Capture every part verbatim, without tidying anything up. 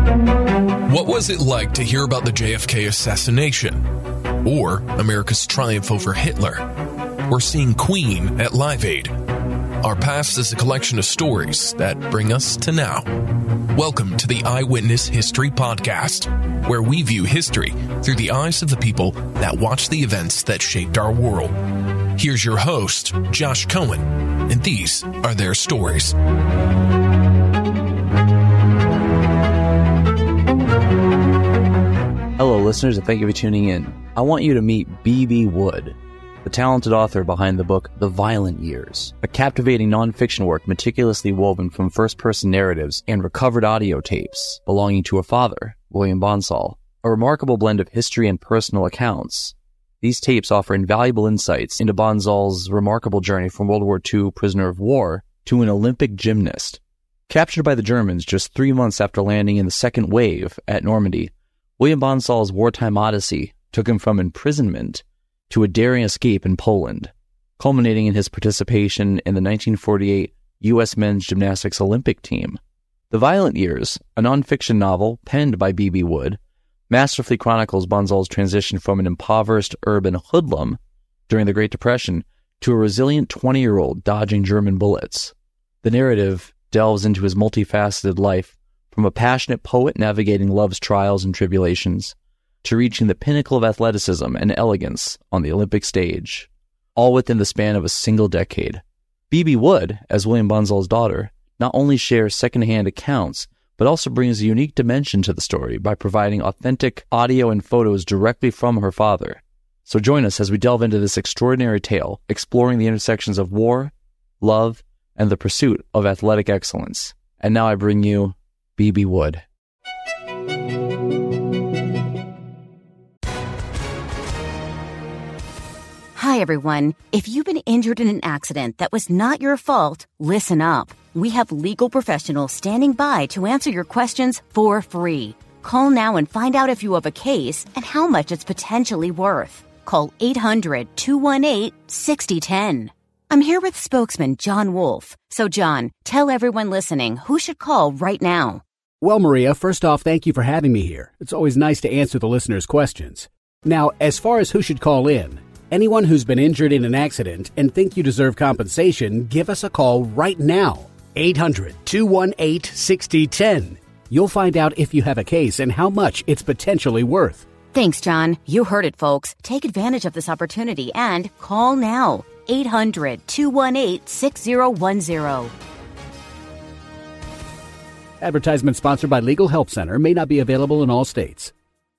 What was it like to hear about the J F K assassination? Or America's triumph over Hitler? Or seeing Queen at Live Aid? Our past is a collection of stories that bring us to now. Welcome to the Eyewitness History Podcast, where we view history through the eyes of the people that watched the events that shaped our world. Here's your host, Josh Cohen, and these are their stories. Hello, listeners, and thank you for tuning in. I want you to meet B B. Wood, the talented author behind the book The Violent Years, a captivating nonfiction work meticulously woven from first-person narratives and recovered audio tapes belonging to her father, William Bonsall. A remarkable blend of history and personal accounts. These tapes offer invaluable insights into Bonsall's remarkable journey from World War Two prisoner of war to an Olympic gymnast. Captured by the Germans just three months after landing in the second wave at Normandy, William Bonsall's wartime odyssey took him from imprisonment to a daring escape in Poland, culminating in his participation in the nineteen forty-eight U S men's gymnastics Olympic team. The Violent Years, a nonfiction novel penned by B B. Wood, masterfully chronicles Bonsall's transition from an impoverished urban hoodlum during the Great Depression to a resilient twenty-year-old dodging German bullets. The narrative delves into his multifaceted life, from a passionate poet navigating love's trials and tribulations to reaching the pinnacle of athleticism and elegance on the Olympic stage, all within the span of a single decade. B B. Wood, as William Bonsall's daughter, not only shares secondhand accounts, but also brings a unique dimension to the story by providing authentic audio and photos directly from her father. So join us as we delve into this extraordinary tale, exploring the intersections of war, love, and the pursuit of athletic excellence. And now I bring you B B. Wood. Hi, everyone. If you've been injured in an accident that was not your fault, listen up. We have legal professionals standing by to answer your questions for free. Call now and find out if you have a case and how much it's potentially worth. Call eight hundred, two one eight, six zero one zero. I'm here with spokesman John Wolf. So, John, tell everyone listening who should call right now. Well, Maria, first off, thank you for having me here. It's always nice to answer the listeners' questions. Now, as far as who should call in, anyone who's been injured in an accident and think you deserve compensation, give us a call right now. eight hundred, two one eight, six zero one zero. You'll find out if you have a case and how much it's potentially worth. Thanks, John. You heard it, folks. Take advantage of this opportunity and call now. eight hundred, two one eight, six zero one zero. Advertisement sponsored by Legal Help Center. May not be available in all states.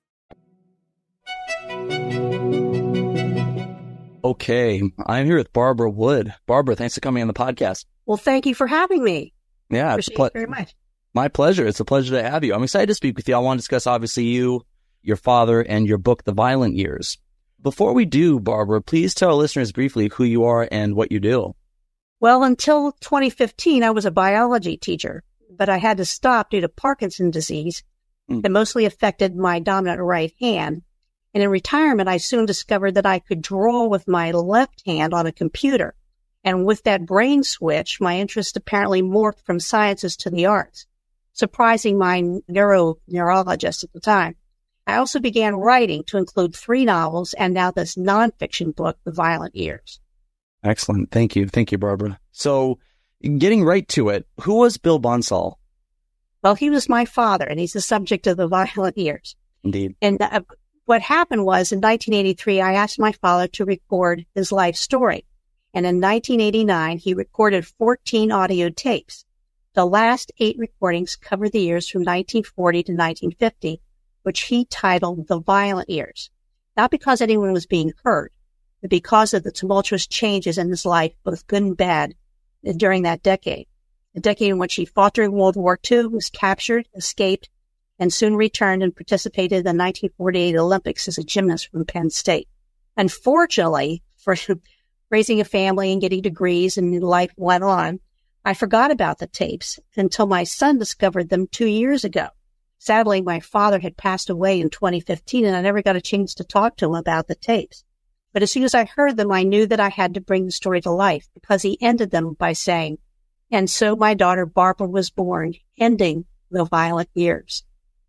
Okay, I'm here with Barbara Wood. Barbara, thanks for coming on the podcast. Well, thank you for having me. Yeah, Appreciate it's ple- it very much. My pleasure. It's a pleasure to have you. I'm excited to speak with you. I want to discuss, obviously, you, your father, and your book, The Violent Years. Before we do, Barbara, please tell our listeners briefly who you are and what you do. Well, until twenty fifteen, I was a biology teacher, but I had to stop due to Parkinson's disease mm. that mostly affected my dominant right hand. And in retirement, I soon discovered that I could draw with my left hand on a computer. And with that brain switch, my interest apparently morphed from sciences to the arts, surprising my neuro neurologist at the time. I also began writing to include three novels and now this nonfiction book, The Violent Years. Excellent. Thank you. Thank you, Barbara. So getting right to it, who was Bill Bonsall? Well, he was my father, and he's the subject of The Violent Years. Indeed. And uh, what happened was in nineteen eighty-three, I asked my father to record his life story. And in nineteen eighty-nine, he recorded fourteen audio tapes. The last eight recordings cover the years from nineteen forty to nineteen fifty, which he titled The Violent Years. Not because anyone was being hurt, but because of the tumultuous changes in his life, both good and bad, during that decade. A decade in which he fought during World War Two, was captured, escaped, and soon returned and participated in the nineteen forty-eight Olympics as a gymnast from Penn State. Unfortunately, for raising a family and getting degrees and life went on, I forgot about the tapes until my son discovered them two years ago. Sadly, my father had passed away in twenty fifteen, and I never got a chance to talk to him about the tapes. But as soon as I heard them, I knew that I had to bring the story to life, because he ended them by saying, "And so my daughter Barbara was born, ending the violent years."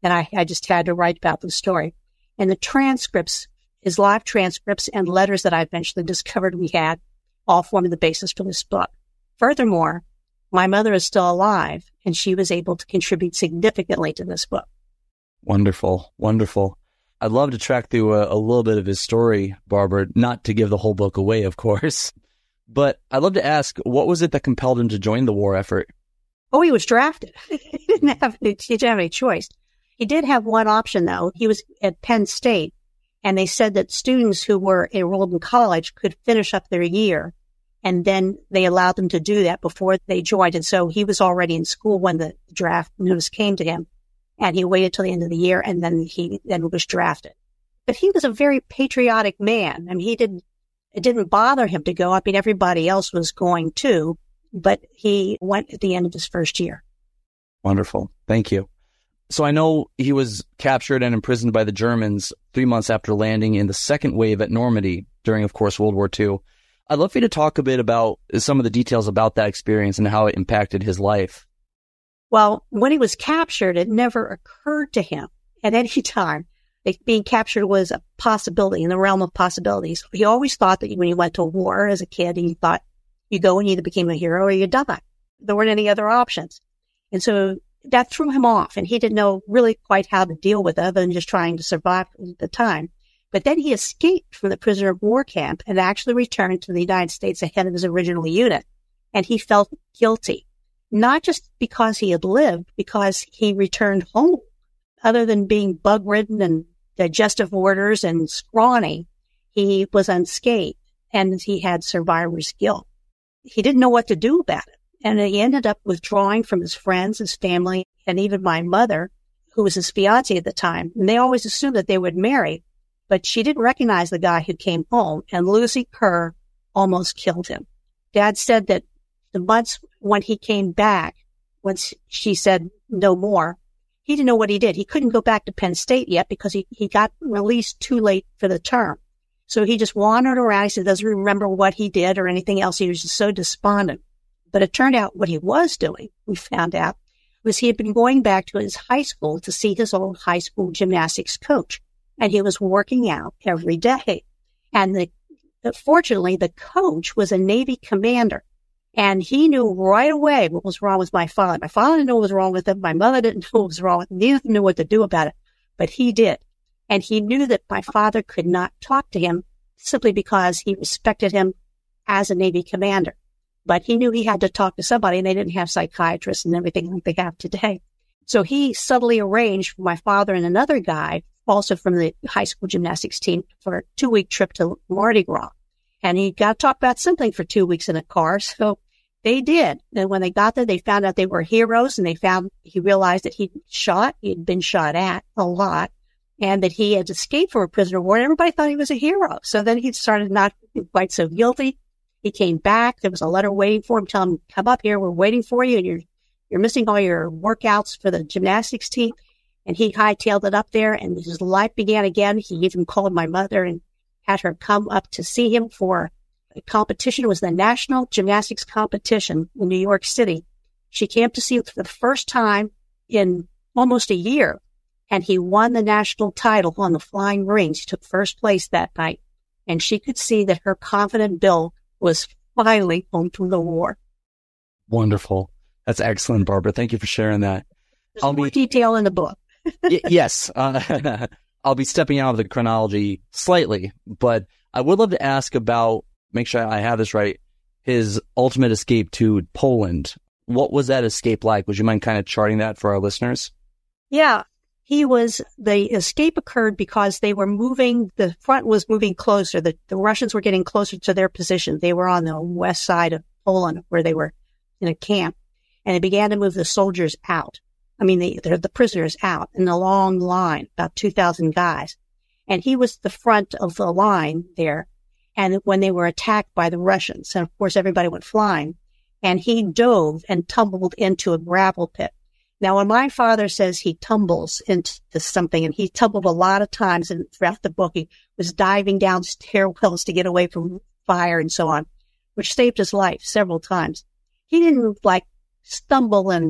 And I, I just had to write about the story. And the transcripts, his live transcripts and letters that I eventually discovered we had, all forming the basis for this book. Furthermore, my mother is still alive, and she was able to contribute significantly to this book. Wonderful, wonderful. I'd love to track through a, a little bit of his story, Barbara, not to give the whole book away, of course. But I'd love to ask, what was it that compelled him to join the war effort? Oh, he was drafted. he didn't have any, he didn't have any choice. He did have one option, though. He was at Penn State, and they said that students who were enrolled in college could finish up their year, and then they allowed them to do that before they joined. And so he was already in school when the draft news came to him, and he waited till the end of the year, and then he then was drafted. But he was a very patriotic man. I mean, he didn't, it didn't bother him to go. I mean, everybody else was going too, but he went at the end of his first year. Wonderful. Thank you. So I know he was captured and imprisoned by the Germans three months after landing in the second wave at Normandy during, of course, World War Two. I'd love for you to talk a bit about some of the details about that experience and how it impacted his life. Well, when he was captured, it never occurred to him at any time that being captured was a possibility, in the realm of possibilities. He always thought that when he went to war as a kid, he thought you go and you either became a hero or you die. There weren't any other options. And so that threw him off, and he didn't know really quite how to deal with it other than just trying to survive at the time. But then he escaped from the prisoner of war camp and actually returned to the United States ahead of his original unit. And he felt guilty, not just because he had lived, because he returned home. Other than being bug-ridden and digestive orders and scrawny, he was unscathed, and he had survivor's guilt. He didn't know what to do about it. And he ended up withdrawing from his friends, his family, and even my mother, who was his fiancée at the time. And they always assumed that they would marry, but she didn't recognize the guy who came home, and losing her almost killed him. Dad said that the months when he came back, once she said no more, he didn't know what he did. He couldn't go back to Penn State yet because he, he got released too late for the term. So he just wandered around. He said, doesn't remember what he did or anything else. He was just so despondent. But it turned out what he was doing, we found out, was he had been going back to his high school to see his old high school gymnastics coach. And he was working out every day. And the, fortunately, the coach was a Navy commander. And he knew right away what was wrong with my father. My father didn't know what was wrong with him. My mother didn't know what was wrong with him. Neither knew what to do about it. But he did. And he knew that my father could not talk to him simply because he respected him as a Navy commander. But he knew he had to talk to somebody, and they didn't have psychiatrists and everything like they have today. So he subtly arranged for my father and another guy, also from the high school gymnastics team, for a two-week trip to Mardi Gras. And he got to talk about something for two weeks in a car. So they did. And when they got there, they found out they were heroes, and they found, he realized that he'd shot, he'd been shot at a lot, and that he had escaped from a prisoner of war. And everybody thought he was a hero. So then he started not quite so guilty. He came back. There was a letter waiting for him, telling him, come up here. We're waiting for you. And you're, you're missing all your workouts for the gymnastics team. And he hightailed it up there, and his life began again. He even called my mother and had her come up to see him for a competition. It was the National Gymnastics Competition in New York City. She came to see him for the first time in almost a year, and he won the national title on the flying rings. He took first place that night, and she could see that her confident Bill was finally home from the war. Wonderful. That's excellent, Barbara. Thank you for sharing that. There's I'll more be... detail in the book. y- yes. Uh, I'll be stepping out of the chronology slightly, but I would love to ask about, make sure I have this right, his ultimate escape to Poland. What was that escape like? Would you mind kind of charting that for our listeners? Yeah. He was, the escape occurred because they were moving, the front was moving closer. The, the Russians were getting closer to their position. They were on the west side of Poland where they were in a camp, and they began to move the soldiers out. I mean, the, the, the prisoners out in a long line, about two thousand guys. And he was the front of the line there. And when they were attacked by the Russians, and of course everybody went flying, and he dove and tumbled into a gravel pit. Now, when my father says he tumbles into something, and he tumbled a lot of times, and throughout the book, he was diving down stairwells to get away from fire and so on, which saved his life several times. He didn't like stumble and,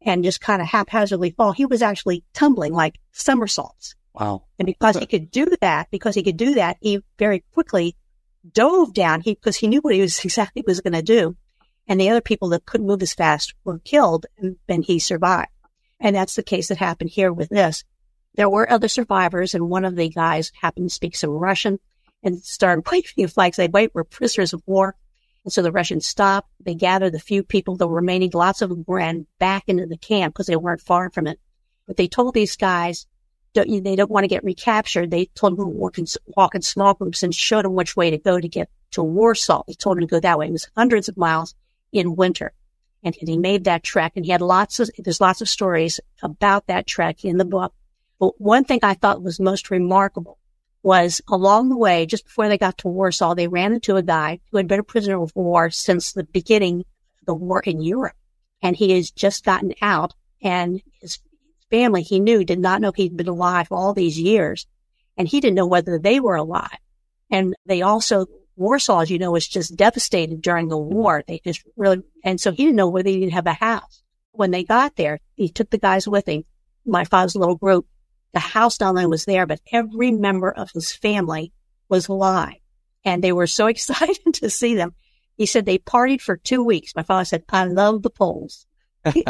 and just kind of haphazardly fall. He was actually tumbling like somersaults. Wow. And because he could do that, because he could do that, he very quickly dove down he because he knew what he was exactly was going to do. And the other people that couldn't move as fast were killed, and then he survived. And that's the case that happened here with this. There were other survivors, and one of the guys happened to speak some Russian and started waving flags. They wait, we're prisoners of war. And so the Russians stopped. They gathered the few people that were remaining. Lots of them ran back into the camp because they weren't far from it. But they told these guys don't, they don't want to get recaptured. They told them to walk in, walk in small groups and showed them which way to go to get to Warsaw. They told them to go that way. It was hundreds of miles in winter. And he made that trek, and he had lots of, there's lots of stories about that trek in the book. But one thing I thought was most remarkable was along the way, just before they got to Warsaw, they ran into a guy who had been a prisoner of war since the beginning of the war in Europe. And he has just gotten out, and his family, he knew, did not know he'd been alive all these years. And he didn't know whether they were alive. And they also, Warsaw, as you know, was just devastated during the war. They just really, and so he didn't know whether he'd have a house. When they got there, he took the guys with him, my father's little group. The house not only was there, but every member of his family was alive. And they were so excited to see them. He said they partied for two weeks. My father said, I love the Poles. You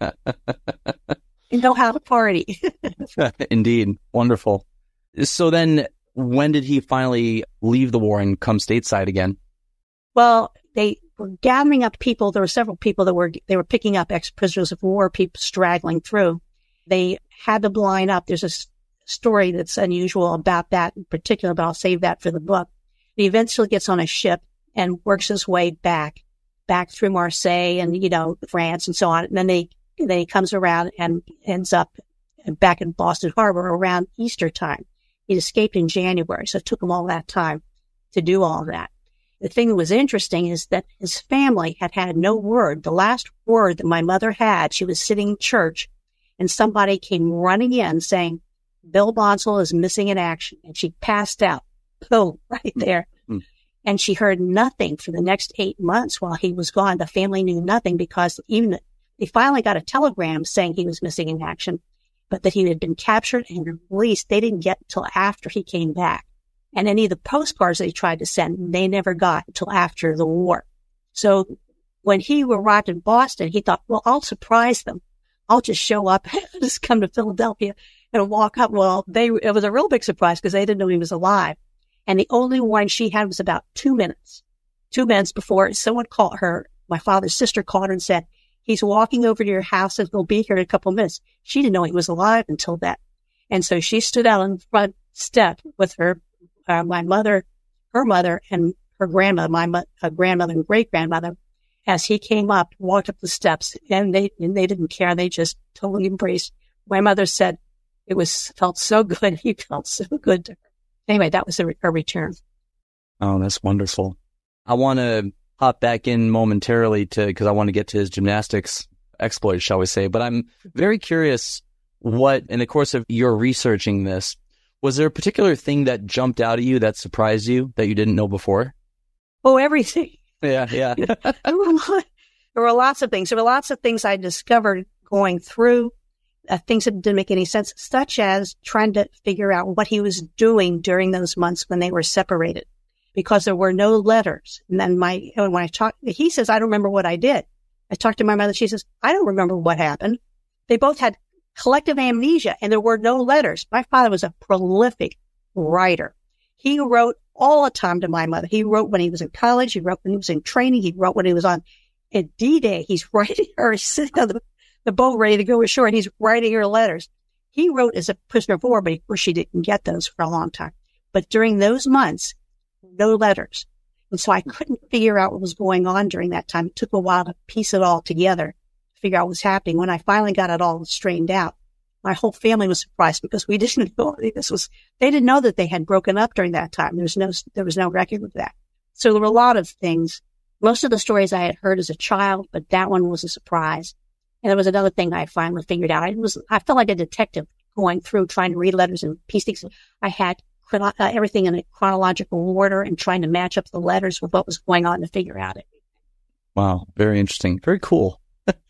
know how to party. Indeed. Wonderful. So then when did he finally leave the war and come stateside again? Well, they were gathering up people. There were several people that were, they were picking up ex-prisoners of war, people straggling through. They had to line up. There's a s- story that's unusual about that in particular, but I'll save that for the book. He eventually gets on a ship and works his way back, back through Marseille and, you know, France and so on. And then they, then he comes around and ends up back in Boston Harbor around Easter time. He escaped in January, so it took him all that time to do all that. The thing that was interesting is that his family had had no word. The last word that my mother had, she was sitting in church, and somebody came running in saying, Bill Bonsall is missing in action. And she passed out. Boom, right there. Mm-hmm. And she heard nothing for the next eight months while he was gone. The family knew nothing because even they finally got a telegram saying he was missing in action, but that he had been captured and released. They didn't get until after he came back. And any of the postcards they tried to send, they never got until after the war. So when he arrived in Boston, he thought, well, I'll surprise them. I'll just show up, just come to Philadelphia and walk up. Well, they, it was a real big surprise because they didn't know he was alive. And the only warning she had was about two minutes, two minutes before someone called her. My father's sister called her and said, he's walking over to your house and he'll be here in a couple of minutes. She didn't know he was alive until then. And so she stood out on the front step with her, uh, my mother, her mother, and her grandmother, my mo- uh, grandmother and great grandmother. As he came up, walked up the steps, and they and they didn't care. They just totally embraced. My mother said it was felt so good. He felt so good to her. Anyway, that was a, a return. Oh, that's wonderful. I want to hop back in momentarily to because I want to get to his gymnastics exploits, shall we say. But I'm very curious what, in the course of your researching this, was there a particular thing that jumped out at you that surprised you that you didn't know before? Oh, everything. Yeah, yeah. there, were lot, there were lots of things. There were lots of things I discovered going through, uh, things that didn't make any sense, such as trying to figure out what he was doing during those months when they were separated, because there were no letters. And then my, when I talked, he says, I don't remember what I did. I talked to my mother. She says, I don't remember what happened. They both had collective amnesia, and there were no letters. My father was a prolific writer. He wrote all the time to my mother. He wrote when he was in college. He wrote when he was in training. He wrote when he was on at D-Day. He's writing her, he's sitting on the, the boat ready to go ashore, and he's writing her letters. He wrote as a prisoner of war, but of course she didn't get those for a long time. But during those months, no letters. And so I couldn't figure out what was going on during that time. It took a while to piece it all together, figure out what was happening. When I finally got it all straightened out, my whole family was surprised because we didn't know this was, they didn't know that they had broken up during that time. There was no, there was no record of that. So there were a lot of things. Most of the stories I had heard as a child, but that one was a surprise. And there was another thing I finally figured out. I was, I felt like a detective going through trying to read letters and piece things. I had chrono- uh, everything in a chronological order and trying to match up the letters with what was going on to figure out it. Wow. Very interesting. Very cool.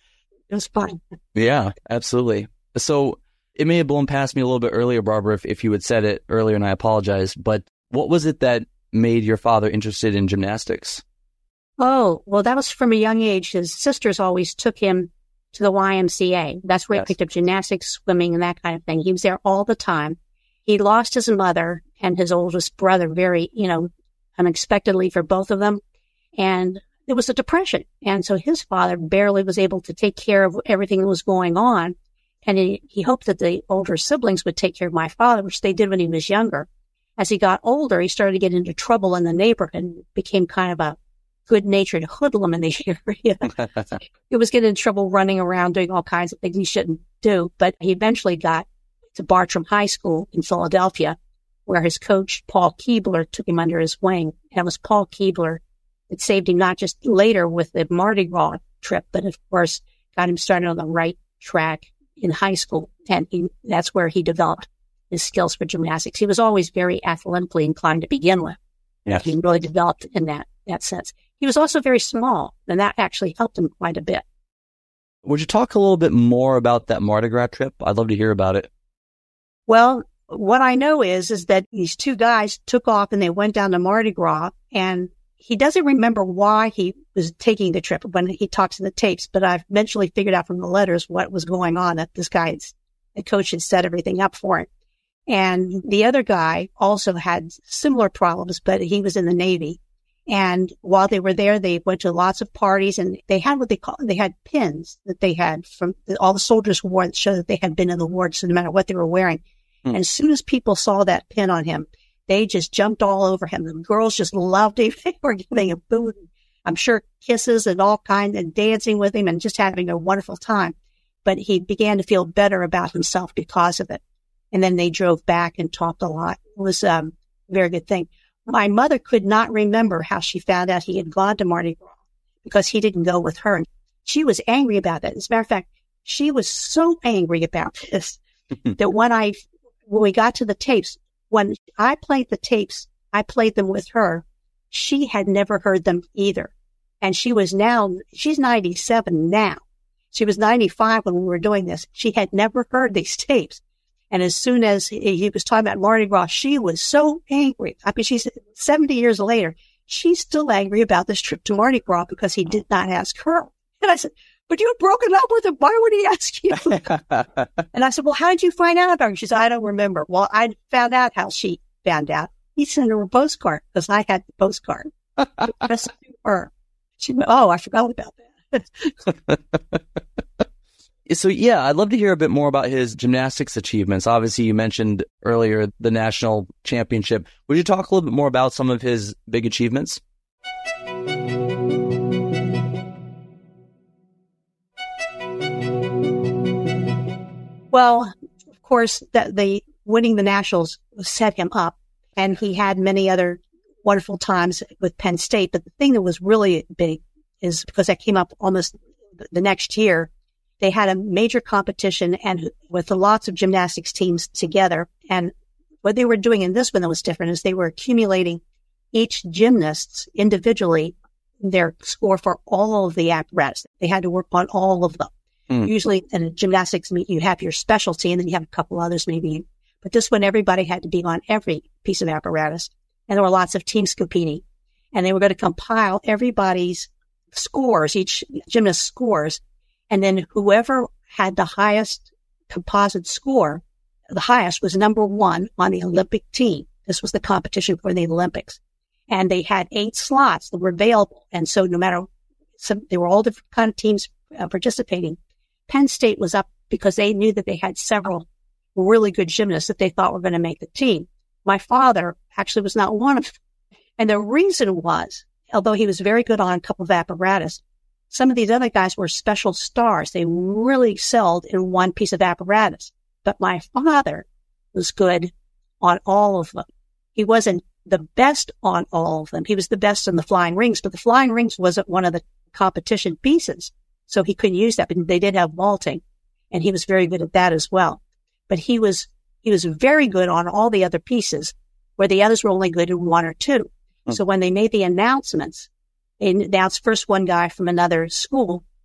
It was fun. Yeah, absolutely. So it may have blown past me a little bit earlier, Barbara, if, if you had said it earlier, and I apologize, but what was it that made your father interested in gymnastics? Oh, well, that was from a young age. His sisters always took him to the Y M C A. That's where yes. he picked up gymnastics, swimming, and that kind of thing. He was there all the time. He lost his mother and his oldest brother very, you know, unexpectedly for both of them. And it was a depression. And so his father barely was able to take care of everything that was going on. And he, he hoped that the older siblings would take care of my father, which they did when he was younger. As he got older, he started to get into trouble in the neighborhood and became kind of a good-natured hoodlum in the area. He was getting in trouble running around doing all kinds of things he shouldn't do. But he eventually got to Bartram High School in Philadelphia, where his coach, Paul Keebler, took him under his wing. And it was Paul Keebler that saved him not just later with the Mardi Gras trip, but of course got him started on the right track in high school. And he, that's where he developed his skills for gymnastics. He was always very athletically inclined to begin with. Yes. He really developed in that, that sense. He was also very small, and that actually helped him quite a bit. Would you talk a little bit more about that Mardi Gras trip? I'd love to hear about it. Well, what I know is, is that these two guys took off and they went down to Mardi Gras, and he doesn't remember why he was taking the trip when he talks in the tapes, but I've eventually figured out from the letters what was going on, that this guy, the coach had set everything up for him. And the other guy also had similar problems, but he was in the Navy. And while they were there, they went to lots of parties, and they had what they call, they had pins that they had from all the soldiers wore that showed that they had been in the war, so no matter what they were wearing. Hmm. And as soon as people saw that pin on him, they just jumped all over him. The girls just loved him. They were giving him food, I'm sure kisses and all kinds, and dancing with him and just having a wonderful time. But he began to feel better about himself because of it. And then they drove back and talked a lot. It was um, a very good thing. My mother could not remember how she found out he had gone to Mardi Gras because he didn't go with her. She was angry about that. As a matter of fact, she was so angry about this that when I, when we got to the tapes, when I played the tapes, I played them with her. She had never heard them either. And she was now, she's ninety-seven now. She was ninety-five when we were doing this. She had never heard these tapes. And as soon as he, he was talking about Mardi Gras, she was so angry. I mean, she's seventy years later. She's still angry about this trip to Mardi Gras because he did not ask her. And I said, but you had broken up with him. Why would he ask you? And I said, well, how did you find out about her? She said, I don't remember. Well, I found out how she found out. He sent her a postcard because I had the postcard. Just to her. She went, oh, I forgot about that. So, yeah, I'd love to hear a bit more about his gymnastics achievements. Obviously, you mentioned earlier the national championship. Would you talk a little bit more about some of his big achievements? Well, of course, the, the winning the nationals set him up, and he had many other wonderful times with Penn State. But the thing that was really big is because that came up almost the next year. They had a major competition and with lots of gymnastics teams together. And what they were doing in this one that was different is they were accumulating each gymnast individually their score for all of the apparatus. They had to work on all of them. Mm. Usually in a gymnastics meet, you have your specialty and then you have a couple others maybe. But this one, everybody had to be on every piece of apparatus. And there were lots of teams competing. And they were going to compile everybody's scores, each gymnast scores. And then whoever had the highest composite score, the highest was number one on the Olympic team. This was the competition for the Olympics. And they had eight slots that were available. And so no matter, some, they were all different kind of teams uh, participating. Penn State was up because they knew that they had several really good gymnasts that they thought were going to make the team. My father actually was not one of them. And the reason was, although he was very good on a couple of apparatus, some of these other guys were special stars. They really excelled in one piece of apparatus. But my father was good on all of them. He wasn't the best on all of them. He was the best in the flying rings, but the flying rings wasn't one of the competition pieces. So he couldn't use that, but they did have vaulting, and he was very good at that as well. But he was, he was very good on all the other pieces where the others were only good in one or two. Mm. So when they made the announcements, they announced first one guy from another school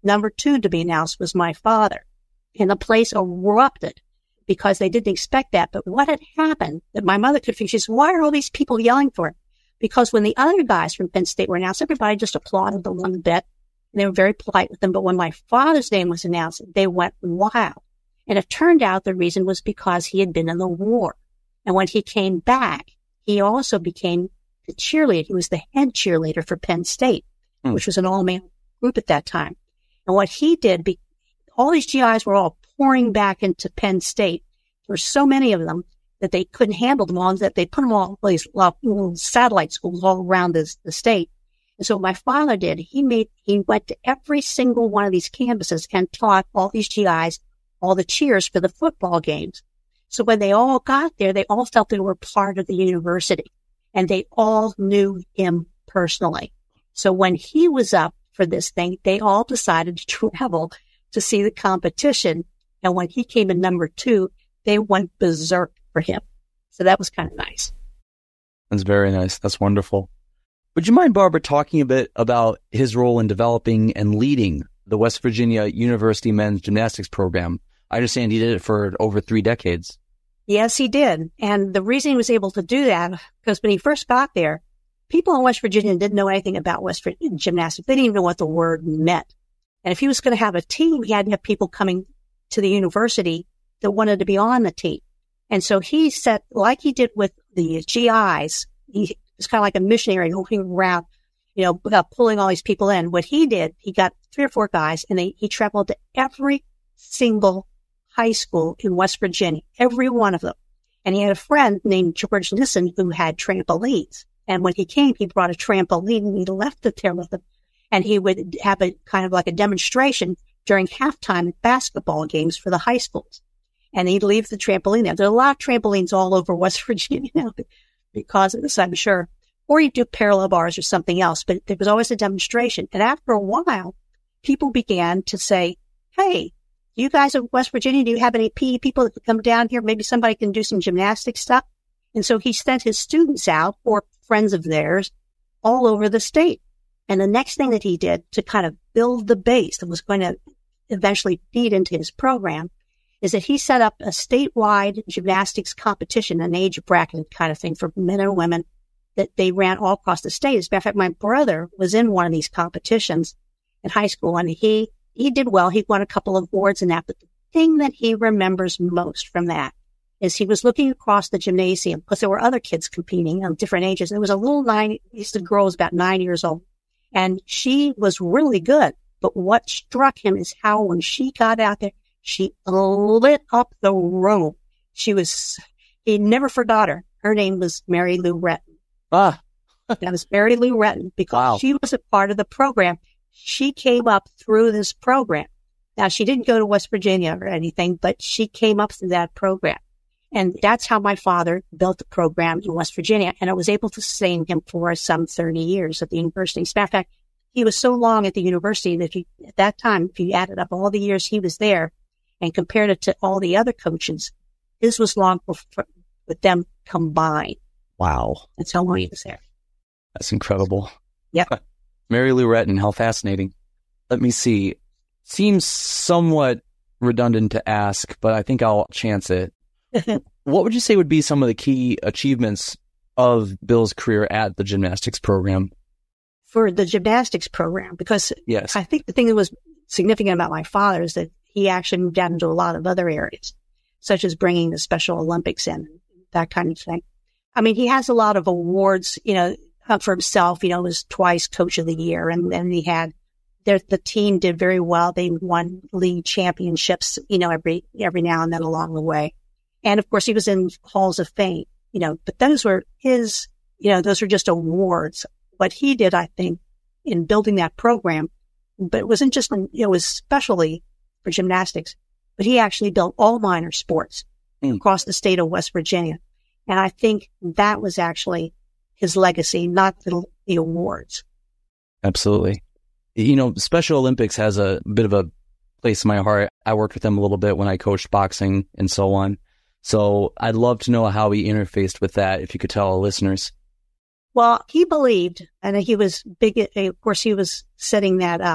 number two to be announced was my father. And the place erupted because they didn't expect that. But what had happened that my mother could figure, she said, why are all these people yelling for him? Because when the other guys from Penn State were announced, everybody just applauded them one bit. And they were very polite with them. But when my father's name was announced, they went wild. And it turned out the reason was because he had been in the war. And when he came back, he also became the cheerleader. He was the head cheerleader for Penn State, mm. which was an all-male group at that time. And what he did, be, all these G Is were all pouring back into Penn State. There were so many of them that they couldn't handle them all, that they put them all in these little satellite schools all around this, the state. And so what my father did, he made, he went to every single one of these campuses and taught all these G Is all the cheers for the football games. So when they all got there, they all felt they were part of the university, and they all knew him personally. So when he was up for this thing, they all decided to travel to see the competition. And when he came in number two, they went berserk for him. So that was kind of nice. That's very nice. That's wonderful. Would you mind, Barbara, talking a bit about his role in developing and leading the West Virginia University men's gymnastics program? I understand he did it for over three decades. Yes, he did. And the reason he was able to do that, because when he first got there, people in West Virginia didn't know anything about West Virginia gymnastics. They didn't even know what the word meant. And if he was going to have a team, he had to have people coming to the university that wanted to be on the team. And so he said, like he did with the G Is, he was kind of like a missionary going around, you know, uh, pulling all these people in. What he did, he got three or four guys, and they, he traveled to every single high school in West Virginia, every one of them. And he had a friend named George Nissen who had trampolines. And when he came, he brought a trampoline and he left it there with him. And he would have a kind of like a demonstration during halftime at basketball games for the high schools. And he'd leave the trampoline there. There are a lot of trampolines all over West Virginia now because of this, I'm sure. Or he'd do parallel bars or something else, but there was always a demonstration. And after a while, people began to say, hey, you guys in West Virginia, do you have any P E people that could come down here? Maybe somebody can do some gymnastics stuff. And so he sent his students out, or friends of theirs, all over the state. And the next thing that he did to kind of build the base that was going to eventually feed into his program is that he set up a statewide gymnastics competition, an age bracket kind of thing for men and women that they ran all across the state. As a matter of fact, my brother was in one of these competitions in high school, and he He did well. He won a couple of awards in that. But the thing that he remembers most from that is he was looking across the gymnasium because there were other kids competing of different ages. There was a little nine, the girl was about nine years old, and she was really good. But what struck him is how when she got out there, she lit up the room. She was, he never forgot her. Her name was Mary Lou Retton. Ah. That was Mary Lou Retton because Wow. she was a part of the program. She came up through this program. Now, she didn't go to West Virginia or anything, but she came up through that program. And that's how my father built the program in West Virginia. And I was able to sustain him for some thirty years at the university. As a matter of fact, he was so long at the university that if you, at that time, if you added up all the years he was there and compared it to all the other coaches, his was long before, with them combined. Wow. That's how long he was there. That's incredible. Yep. Mary Lou Retton, how fascinating. Let me see. Seems somewhat redundant to ask, but I think I'll chance it. What would you say would be some of the key achievements of Bill's career at the gymnastics program? For the gymnastics program, because Yes. I think the thing that was significant about my father is that he actually moved out into a lot of other areas, such as bringing the Special Olympics in, that kind of thing. I mean, he has a lot of awards, you know, for himself. You know, was twice Coach of the Year, and then he had their, the team did very well. They won league championships, you know, every every now and then along the way. And of course, he was in halls of fame, you know. But those were his, you know, those were just awards. What he did, I think, in building that program, but it wasn't just, you know, it was especially for gymnastics, but he actually built all minor sports mm. across the state of West Virginia. And I think that was actually his legacy, not the, the awards. Absolutely. You know, Special Olympics has a bit of a place in my heart. I worked with him a little bit when I coached boxing and so on. So I'd love to know how he interfaced with that, if you could tell our listeners. Well, he believed, and he was big, of course, he was setting that up,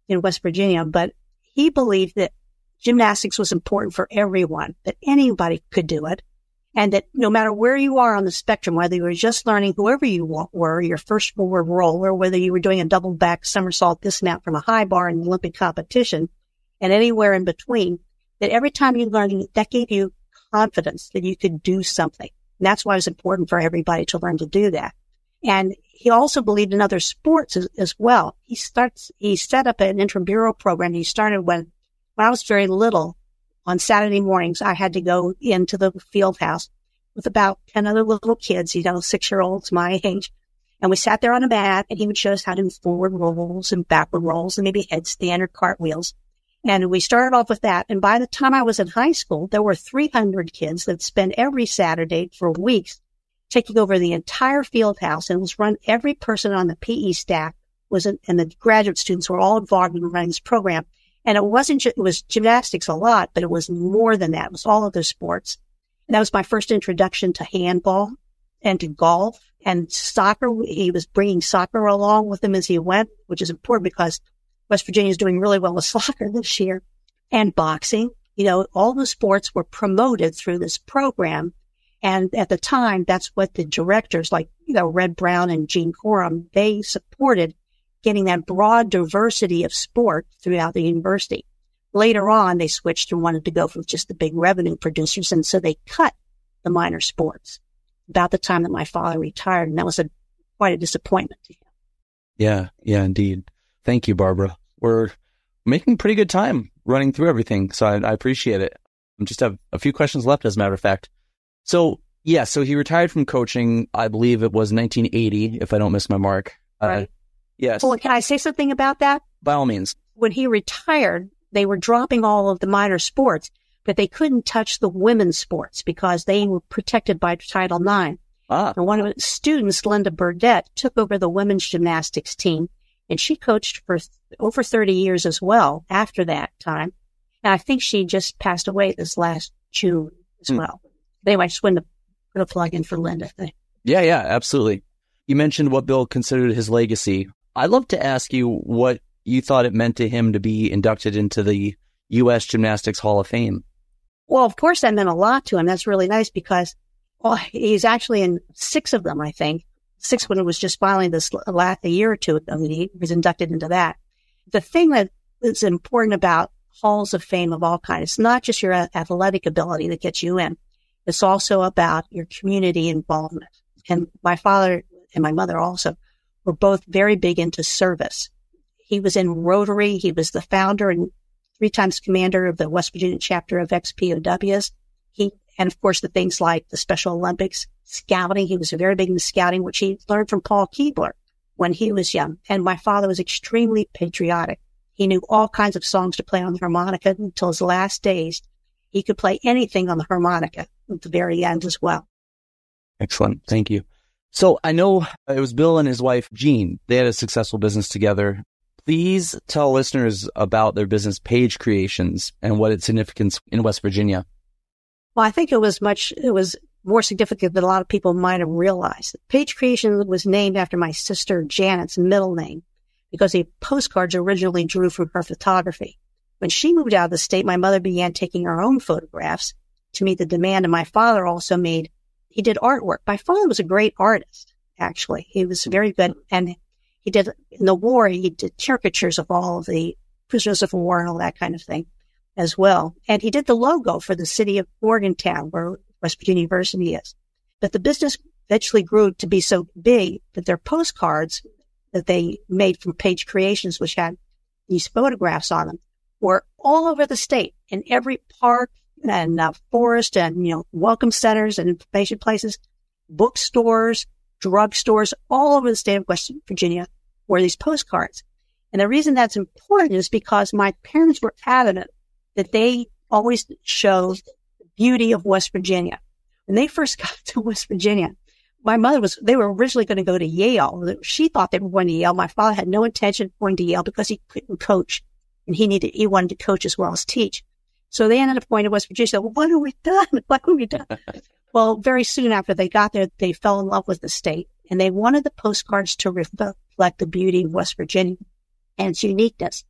in West Virginia, but he believed that gymnastics was important for everyone, that anybody could do it, and that no matter where you are on the spectrum, whether you were just learning, whoever you were, your first forward roll, or whether you were doing a double back somersault dismount from a high bar in the Olympic competition, and anywhere in between, that every time you learned, that gave you confidence that you could do something. And that's why it was important for everybody to learn to do that. And he also believed in other sports as, as well. He starts, he set up an intramural program. He started when, when I was very little. On Saturday mornings, I had to go into the field house with about ten other little kids, you know, six-year-olds my age. And we sat there on a mat, and he would show us how to do forward rolls and backward rolls and maybe headstand or cartwheels. And we started off with that. And by the time I was in high school, there were three hundred kids that spent every Saturday for weeks taking over the entire field house, and it was run, every person on the P E staff was, in, and the graduate students were all involved in running this program. And it wasn't, it was gymnastics a lot, but it was more than that. It was all other sports. And that was my first introduction to handball and to golf and soccer. He was bringing soccer along with him as he went, which is important because West Virginia is doing really well with soccer this year, and boxing. You know, all the sports were promoted through this program. And at the time, that's what the directors like, you know, Red Brown and Gene Corum, they supported getting that broad diversity of sport throughout the university. Later on, they switched and wanted to go for just the big revenue producers. And so they cut the minor sports about the time that my father retired. And that was a quite a disappointment to him. Yeah, yeah, indeed. Thank you, Barbara. We're making pretty good time running through everything, so I, I appreciate it. I just have a few questions left, as a matter of fact. So, yeah, so he retired from coaching, I believe it was nineteen eighty, if I don't miss my mark. Right. Uh, yes. Well, can I say something about that? By all means. When he retired, they were dropping all of the minor sports, but they couldn't touch the women's sports because they were protected by Title nine. Ah. And one of his students, Linda Burdett, took over the women's gymnastics team, and she coached for over thirty years as well after that time. And I think she just passed away this last June as hmm. well. Anyway, I just wanted to put a plug in for Linda. Yeah, yeah, absolutely. You mentioned what Bill considered his legacy. I'd love to ask you what you thought it meant to him to be inducted into the U S Gymnastics Hall of Fame. Well, of course, that meant a lot to him. That's really nice because, well, he's actually in six of them, I think. Six when it was just filing this last a year or two ago. He was inducted into that. The thing that is important about halls of fame of all kinds, it's not just your athletic ability that gets you in. It's also about your community involvement. And my father and my mother also were both very big into service. He was in Rotary. He was the founder and three times commander of the West Virginia chapter of X P O Ws. He, and of course, the things like the Special Olympics, scouting. He was very big in scouting, which he learned from Paul Keebler when he was young. And my father was extremely patriotic. He knew all kinds of songs to play on the harmonica until his last days. He could play anything on the harmonica at the very end as well. Excellent. Thank you. So I know it was Bill and his wife, Jean. They had a successful business together. Please tell listeners about their business, Page Creations, and what its significance in West Virginia. Well, I think it was much, it was more significant than a lot of people might have realized. Page Creations was named after my sister Janet's middle name because the postcards originally drew from her photography. When she moved out of the state, my mother began taking her own photographs to meet the demand, and my father also made, he did artwork. My father was a great artist, actually. He was very good, and he did, in the war, he did caricatures of all of the prisoners of war and all that kind of thing as well. And he did the logo for the city of Morgantown, where West Virginia University is. But the business eventually grew to be so big that their postcards that they made from Page Creations, which had these photographs on them, were all over the state, in every park and uh, forest and, you know, welcome centers and information places, bookstores, drugstores, all over the state of West Virginia were these postcards. And the reason that's important is because my parents were adamant that they always showed the beauty of West Virginia. When they first got to West Virginia, my mother was, they were originally going to go to Yale. She thought they were going to Yale. My father had no intention of going to Yale because he couldn't coach. And he needed, he wanted to coach as well as teach. So they ended up going to West Virginia. So, well, what have we done? What have we done? Well, very soon after they got there, they fell in love with the state, and they wanted the postcards to reflect the beauty of West Virginia and its uniqueness.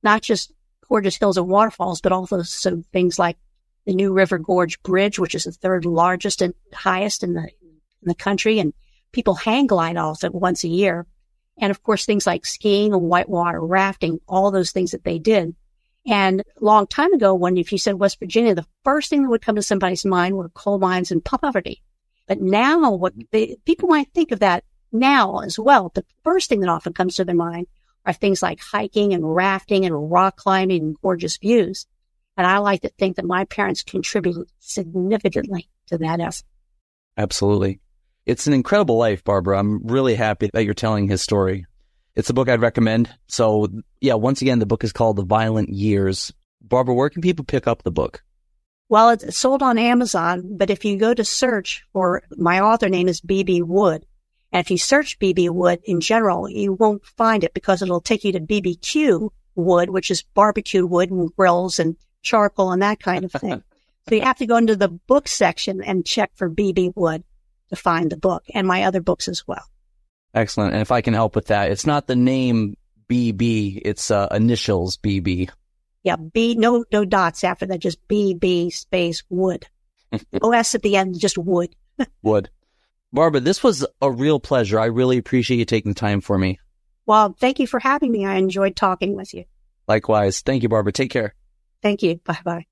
not just gorgeous hills and waterfalls, but also some things like the New River Gorge Bridge, which is the third largest and highest in the in the country, and people hang glide off it once a year. And of course, things like skiing and whitewater rafting, all those things that they did. And a long time ago, when if you said West Virginia, the first thing that would come to somebody's mind were coal mines and poverty. But now, what they, people might think of that now as well. The first thing that often comes to their mind are things like hiking and rafting and rock climbing and gorgeous views. And I like to think that my parents contributed significantly to that effort. Absolutely. It's an incredible life, Barbara. I'm really happy that you're telling his story. It's a book I'd recommend. So, yeah, once again, the book is called The Violent Years. Barbara, where can people pick up the book? Well, it's sold on Amazon, but if you go to search for, my author name is B B. Wood. And if you search B B. Wood in general, you won't find it because it'll take you to B B Q wood, which is barbecued wood and grills and charcoal and that kind of thing. So you have to go into the book section and check for B B. Wood to find the book and my other books as well. Excellent. And if I can help with that, it's not the name B B, it's uh, initials B B. Yeah, B, no, no dots after that, just B B space Wood. O S at the end, just Wood. Wood. Barbara, this was a real pleasure. I really appreciate you taking the time for me. Well, thank you for having me. I enjoyed talking with you. Likewise. Thank you, Barbara. Take care. Thank you. Bye-bye.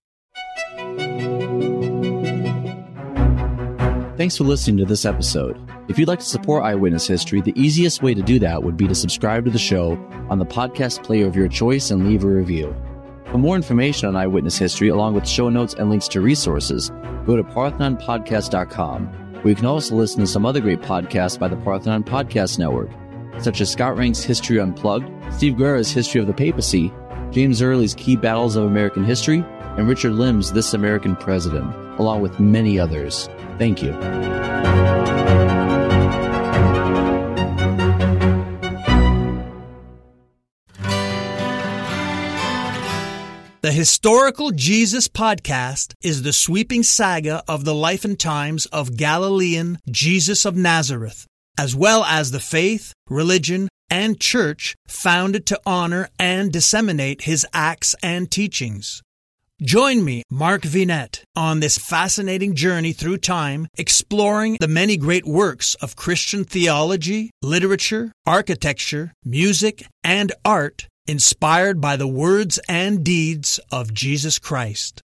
Thanks for listening to this episode. If you'd like to support Eyewitness History, the easiest way to do that would be to subscribe to the show on the podcast player of your choice and leave a review. For more information on Eyewitness History, along with show notes and links to resources, go to parthenon podcast dot com, where you can also listen to some other great podcasts by the Parthenon Podcast Network, such as Scott Rank's History Unplugged, Steve Guerra's History of the Papacy, James Early's Key Battles of American History, and Richard Lim's This American President, along with many others. Thank you. The Historical Jesus Podcast is the sweeping saga of the life and times of Galilean Jesus of Nazareth, as well as the faith, religion, and church founded to honor and disseminate his acts and teachings. Join me, Mark Vinette, on this fascinating journey through time, exploring the many great works of Christian theology, literature, architecture, music, and art inspired by the words and deeds of Jesus Christ.